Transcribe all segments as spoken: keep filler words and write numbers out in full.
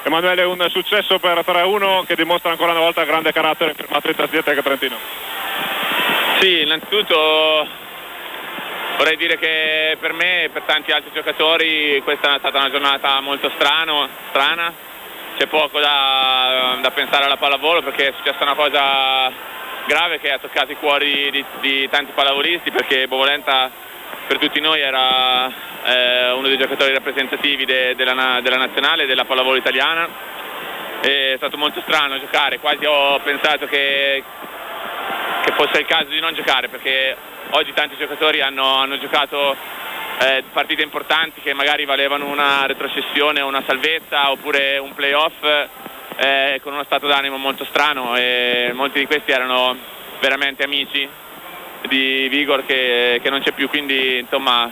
Emanuele, un successo per tre a uno che dimostra ancora una volta grande carattere firmato di Tech Trentino. Sì, innanzitutto vorrei dire che per me e per tanti altri giocatori questa è stata una giornata molto strano, strana, c'è poco da, da pensare alla pallavolo perché è successa una cosa grave che ha toccato i cuori di, di tanti pallavolisti, perché Bovolenta per tutti noi era eh, uno dei giocatori rappresentativi de, della, della nazionale e della pallavolo italiana. È stato molto strano giocare, quasi ho pensato che, che fosse il caso di non giocare, perché oggi tanti giocatori hanno, hanno giocato eh, partite importanti che magari valevano una retrocessione o una salvezza oppure un playoff eh, con uno stato d'animo molto strano, e molti di questi erano veramente amici di Vigor che, che non c'è più, quindi insomma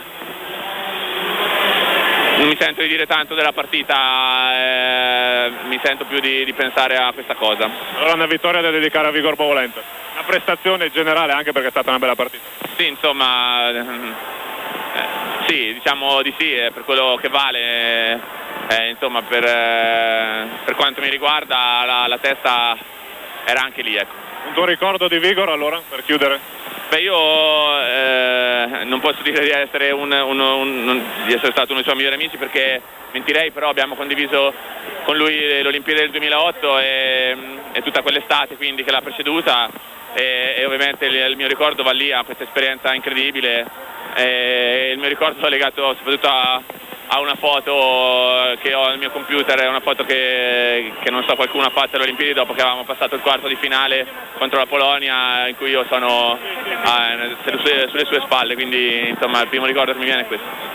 non mi sento di dire tanto della partita, eh, mi sento più di, di pensare a questa cosa. Allora una vittoria da dedicare a Vigor Bovolenta, una prestazione generale anche perché è stata una bella partita. Sì, insomma, eh, sì, diciamo di sì, eh, per quello che vale, eh, insomma per, eh, per quanto mi riguarda la, la testa era anche lì, ecco. Un tuo ricordo di Vigor allora, per chiudere? Beh, io eh, non posso dire di essere, un, un, un, di essere stato uno dei suoi migliori amici perché mentirei, però abbiamo condiviso con lui le Olimpiadi del duemilaotto e, e tutta quell'estate quindi che l'ha preceduta, e, e ovviamente il, il mio ricordo va lì a questa esperienza incredibile, e il mio ricordo è legato soprattutto a, a una foto che ho nel mio computer, è una foto che, che non so, qualcuno ha fatto alle Olimpiadi dopo che avevamo passato il quarto di finale contro la Polonia, in cui io sono ah, sulle, sulle sue spalle, quindi insomma il primo ricordo che mi viene è questo.